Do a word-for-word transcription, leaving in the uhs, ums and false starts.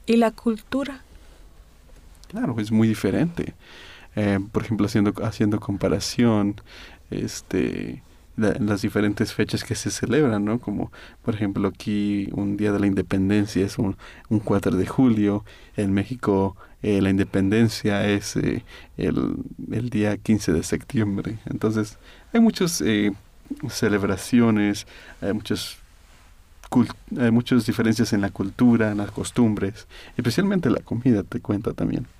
¿Y la cultura? Claro, es muy diferente. Eh, por ejemplo, haciendo, haciendo comparación, este, la- las diferentes fechas que se celebran, ¿no? Como, por ejemplo, aquí un Día de la Independencia es un, un cuatro de julio, en México eh, la independencia es eh, el, el día quince de septiembre. Entonces, hay muchas eh, celebraciones, hay muchos cul- hay muchas diferencias en la cultura, en las costumbres, especialmente la comida, te cuento también.